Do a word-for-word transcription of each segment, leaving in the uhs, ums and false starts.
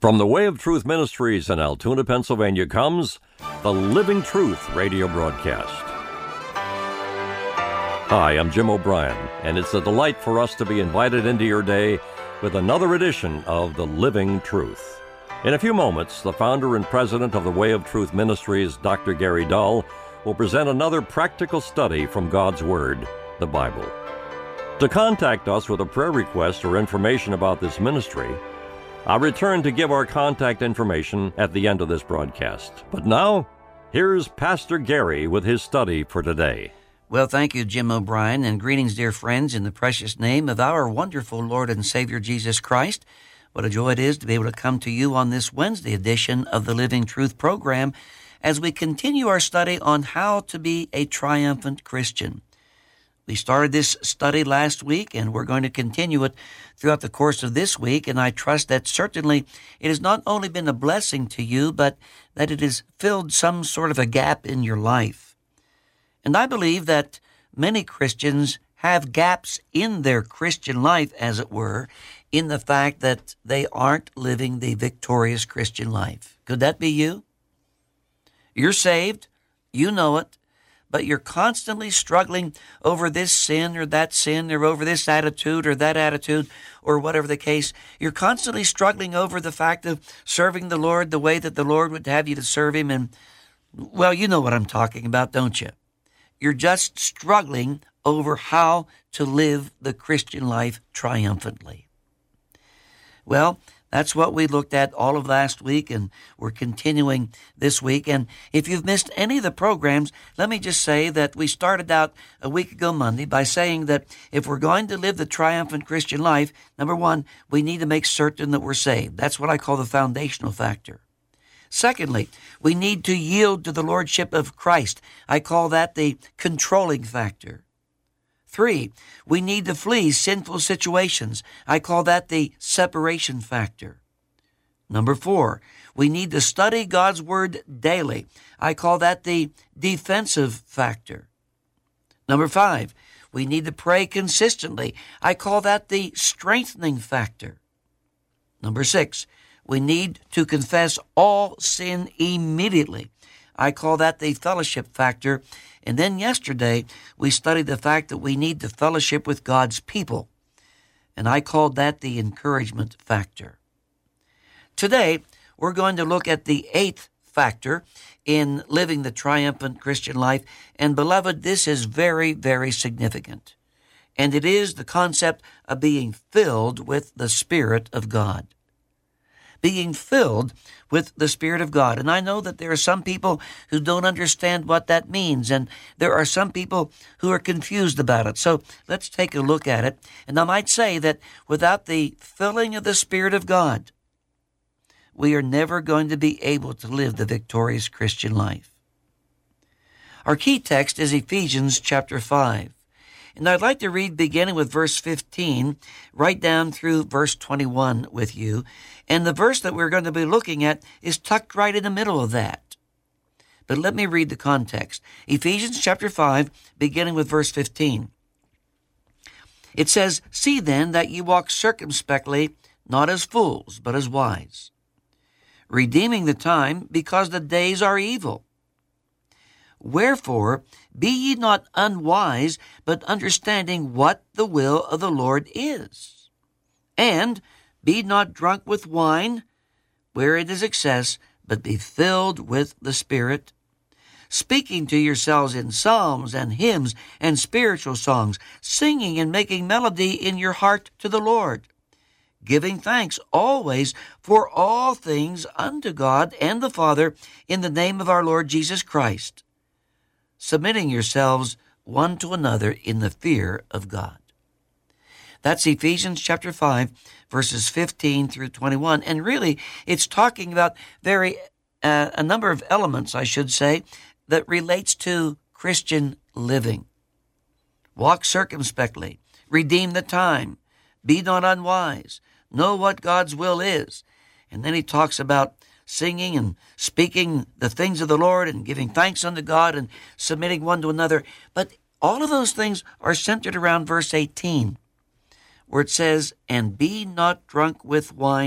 From the Way of Truth Ministries in Altoona, Pennsylvania comes the Living Truth radio broadcast. Hi, I'm Jim O'Brien, and it's a delight for us to be invited into your day with another edition of the Living Truth. In a few moments, the founder and president of the Way of Truth Ministries, Doctor Gary Dull, will present another practical study from God's Word, the Bible. To contact us with a prayer request or information about this ministry, I'll return to give our contact information at the end of this broadcast. But now, here's Pastor Gary with his study for today. Well, thank you, Jim O'Brien, and greetings, dear friends, in the precious name of our wonderful Lord and Savior, Jesus Christ. What a joy it is to be able to come to you on this Wednesday edition of the Living Truth program as we continue our study on how to be a triumphant Christian. We started this study last week, and we're going to continue it throughout the course of this week, and I trust that certainly it has not only been a blessing to you, but that it has filled some sort of a gap in your life. And I believe that many Christians have gaps in their Christian life, as it were, in the fact that they aren't living the victorious Christian life. Could that be you? You're saved, you know it, but you're constantly struggling over this sin or that sin or over this attitude or that attitude or whatever the case. You're constantly struggling over the fact of serving the Lord the way that the Lord would have you to serve Him. And, well, you know what I'm talking about, don't you? You're just struggling over how to live the Christian life triumphantly. Well, that's what we looked at all of last week, and we're continuing this week. And if you've missed any of the programs, let me just say that we started out a week ago Monday by saying that if we're going to live the triumphant Christian life, number one, we need to make certain that we're saved. That's what I call the foundational factor. Secondly, we need to yield to the Lordship of Christ. I call that the controlling factor. Three, we need to flee sinful situations. I call that the separation factor. Number four, we need to study God's Word daily. I call that the defensive factor. Number five, we need to pray consistently. I call that the strengthening factor. Number six, we need to confess all sin immediately. I call that the fellowship factor. And then yesterday, we studied the fact that we need to fellowship with God's people. And I called that the encouragement factor. Today, we're going to look at the eighth factor in living the triumphant Christian life. And beloved, this is very, very significant. And it is the concept of being filled with the Spirit of God. Being filled with the Spirit of God. And I know that there are some people who don't understand what that means, and there are some people who are confused about it. So let's take a look at it. And I might say that without the filling of the Spirit of God, we are never going to be able to live the victorious Christian life. Our key text is Ephesians chapter five. And I'd like to read beginning with verse fifteen, right down through verse twenty-one with you. And the verse that we're going to be looking at is tucked right in the middle of that. But let me read the context. Ephesians chapter five, beginning with verse fifteen. It says, "See then that ye walk circumspectly, not as fools, but as wise, redeeming the time, because the days are evil. Wherefore, be ye not unwise, but understanding what the will of the Lord is. And be not drunk with wine, wherein is excess, but be filled with the Spirit, speaking to yourselves in psalms and hymns and spiritual songs, singing and making melody in your heart to the Lord, giving thanks always for all things unto God and the Father in the name of our Lord Jesus Christ, submitting yourselves one to another in the fear of God." That's Ephesians chapter five, verses fifteen through twenty-one. And really, it's talking about very uh, a number of elements, I should say, that relates to Christian living. Walk circumspectly, redeem the time, be not unwise, know what God's will is. And then he talks about singing and speaking the things of the Lord and giving thanks unto God and submitting one to another. But all of those things are centered around verse eighteen, where it says, "And be not drunk with wine,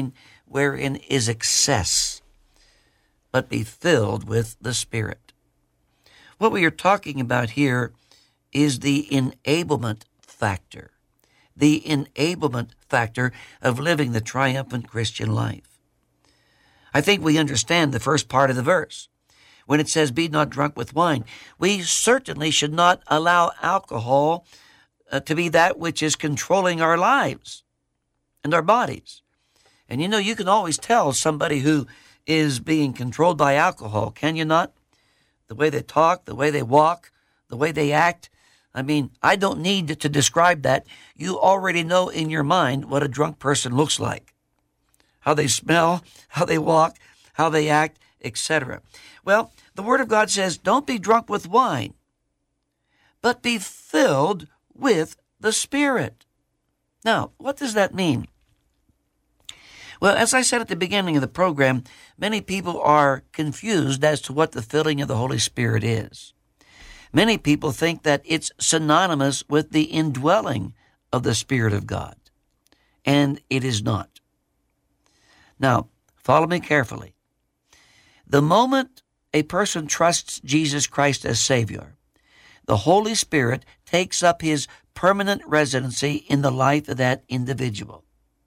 wherein is excess, but be filled with the Spirit. What we are talking about here is the enablement factor, the enablement factor of living the triumphant Christian life. I think we understand the first part of the verse. When it says, be not drunk with wine, we certainly should not allow alcohol uh, to be that which is controlling our lives and our bodies. And you know, you can always tell somebody who is being controlled by alcohol, can you not? The way they talk, the way they walk, the way they act. I mean, I don't need to describe that. You already know in your mind what a drunk person looks like. How they smell, how they walk, how they act, et cetera. Well, the Word of God says, don't be drunk with wine, but be filled with the Spirit. Now, what does that mean? Well, as I said at the beginning of the program, many people are confused as to what the filling of the Holy Spirit is. Many people think that it's synonymous with the indwelling of the Spirit of God, and it is not. Now, follow me carefully. The moment a person trusts Jesus Christ as Savior, the Holy Spirit takes up his permanent residency in the life of that individual.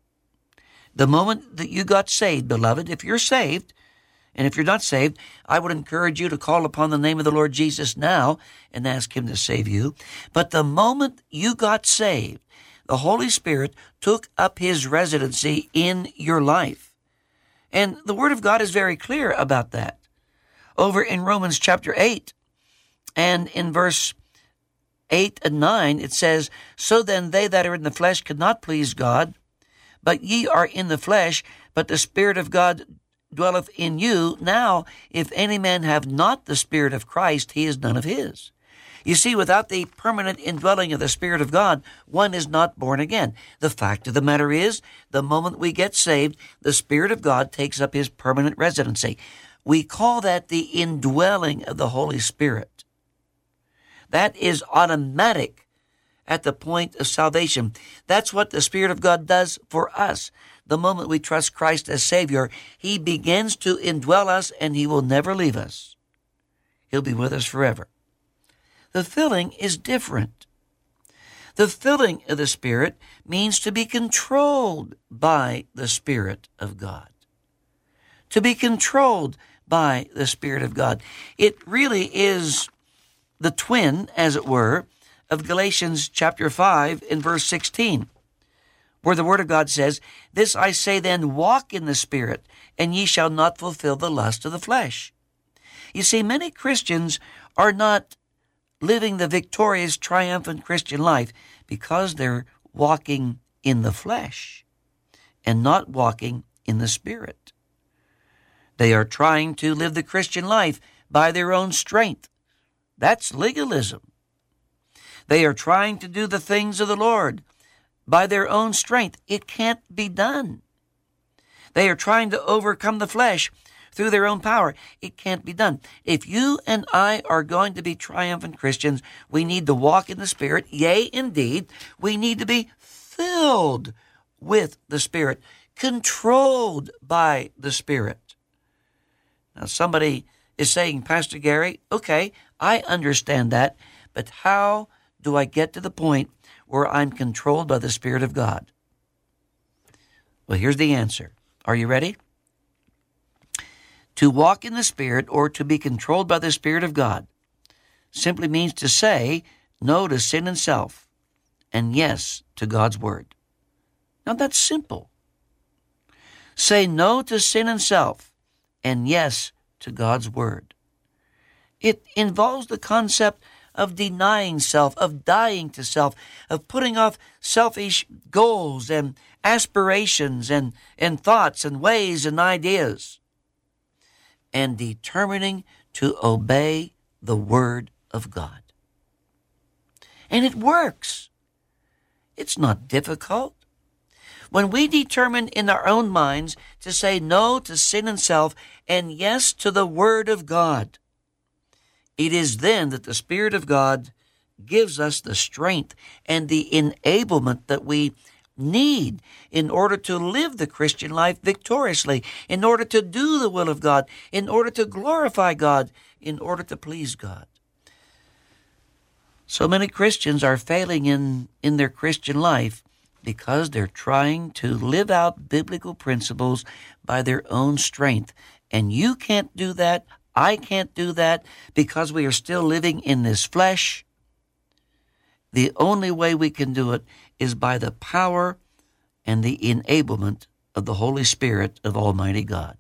The moment that you got saved, beloved, if you're saved, and if you're not saved, I would encourage you to call upon the name of the Lord Jesus now and ask him to save you. But the moment you got saved, the Holy Spirit took up his residency in your life. And the Word of God is very clear about that. Over in Romans chapter eight, and in verse eight and nine, it says, so then they that are in the flesh cannot please God, but ye are in the flesh, but the Spirit of God dwelleth in you. Now, if any man have not the Spirit of Christ, he is none of his. You see, without the permanent indwelling of the Spirit of God, one is not born again. The fact of the matter is, the moment we get saved, the Spirit of God takes up his permanent residency. We call that the indwelling of the Holy Spirit. That is automatic at the point of salvation. That's what the Spirit of God does for us. The moment we trust Christ as Savior, he begins to indwell us, and he will never leave us. He'll be with us forever. The filling is different. The filling of the Spirit means to be controlled by the Spirit of God. To be controlled by the Spirit of God. It really is the twin, as it were, of Galatians chapter five and verse sixteen, where the Word of God says, this I say then, walk in the Spirit, and ye shall not fulfill the lust of the flesh. You see, many Christians are not living the victorious, triumphant Christian life because they're walking in the flesh and not walking in the Spirit. They are trying to live the Christian life by their own strength. That's legalism. They are trying to do the things of the Lord by their own strength. It can't be done. They are trying to overcome the flesh through their own power. It can't be done. If you and I are going to be triumphant Christians, we need to walk in the Spirit. Yea, indeed, we need to be filled with the Spirit, controlled by the Spirit. Now, somebody is saying, Pastor Gary, okay, I understand that, but how do I get to the point where I'm controlled by the Spirit of God? Well, here's the answer. Are you ready? To walk in the Spirit, or to be controlled by the Spirit of God, simply means to say no to sin and self, and yes to God's Word. Now that's simple. Say no to sin and self, and yes to God's Word. It involves the concept of denying self, of dying to self, of putting off selfish goals and aspirations and, and thoughts and ways and ideas, and determining to obey the Word of God. And it works. It's not difficult. When we determine in our own minds to say no to sin and self and yes to the Word of God, it is then that the Spirit of God gives us the strength and the enablement that we need in order to live the Christian life victoriously, in order to do the will of God, in order to glorify God, in order to please God. So many Christians are failing in, in their Christian life because they're trying to live out biblical principles by their own strength. And you can't do that. I can't do that because we are still living in this flesh. The only way we can do it is by the power and the enablement of the Holy Spirit of Almighty God.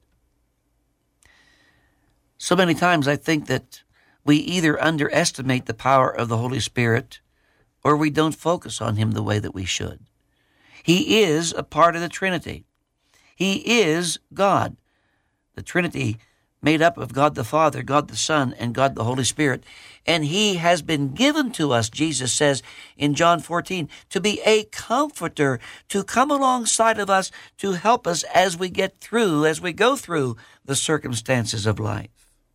So many times I think that we either underestimate the power of the Holy Spirit or we don't focus on Him the way that we should. He is a part of the Trinity. He is God. The Trinity made up of God the Father, God the Son, and God the Holy Spirit. And He has been given to us, Jesus says in John fourteen, to be a comforter, to come alongside of us, to help us as we get through, as we go through the circumstances of life.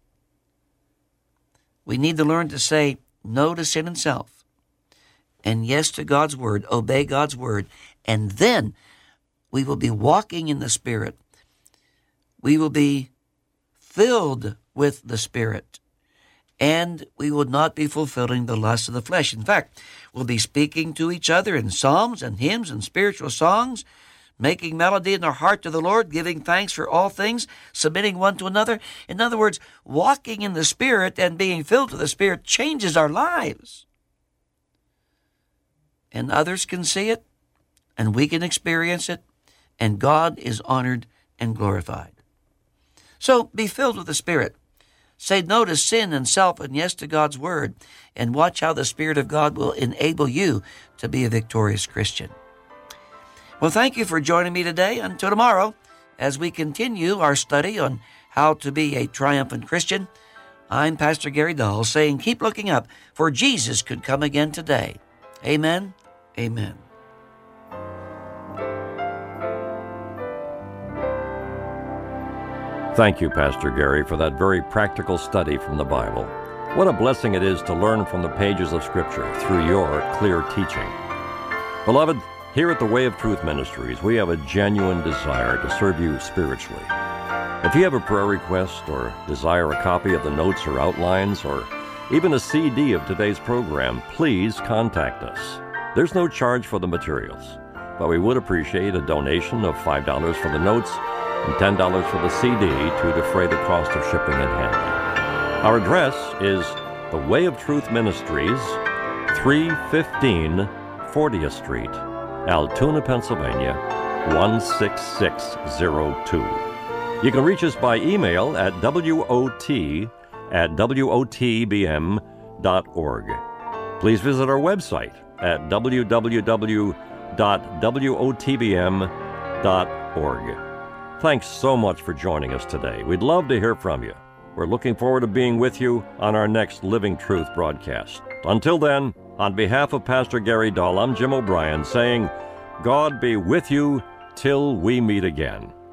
We need to learn to say no to sin and self, and yes to God's Word, obey God's Word, and then we will be walking in the Spirit. We will be filled with the Spirit, and we will not be fulfilling the lust of the flesh. In fact, we'll be speaking to each other in psalms and hymns and spiritual songs, making melody in our heart to the Lord, giving thanks for all things, submitting one to another. In other words, walking in the Spirit and being filled with the Spirit changes our lives. And others can see it, and we can experience it, and God is honored and glorified. So be filled with the Spirit. Say no to sin and self and yes to God's Word, and watch how the Spirit of God will enable you to be a victorious Christian. Well, thank you for joining me today. Until tomorrow, as we continue our study on how to be a triumphant Christian, I'm Pastor Gary Dahl saying keep looking up, for Jesus could come again today. Amen. Amen. Thank you, Pastor Gary, for that very practical study from the Bible. What a blessing it is to learn from the pages of Scripture through your clear teaching. Beloved, here at the Way of Truth Ministries, we have a genuine desire to serve you spiritually. If you have a prayer request or desire a copy of the notes or outlines or even a C D of today's program, please contact us. There's no charge for the materials, but we would appreciate a donation of five dollars for the notes and ten dollars for the C D to defray the cost of shipping and handling. Our address is the Way of Truth Ministries, three fifteen fortieth Street, Altoona, Pennsylvania, one six six zero two. You can reach us by email at W O T at W O T B M dot org. Please visit our website at w w w dot W O T B M dot org. Thanks so much for joining us today. We'd love to hear from you. We're looking forward to being with you on our next Living Truth broadcast. Until then, on behalf of Pastor Gary Dahl, I'm Jim O'Brien saying, God be with you till we meet again.